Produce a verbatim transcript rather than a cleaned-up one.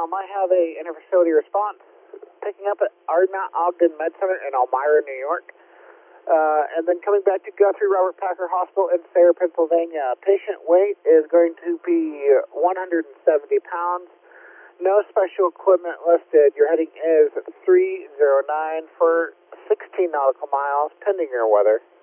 um, I have a interfacility response picking up at Ardmount Ogden Med Center in Elmira, New York, uh, and then coming back to Guthrie Robert Packer Hospital in Sayre, Pennsylvania. Patient weight is going to be one hundred seventy pounds. No special equipment listed. Your heading is three zero nine for sixteen nautical miles, pending your weather.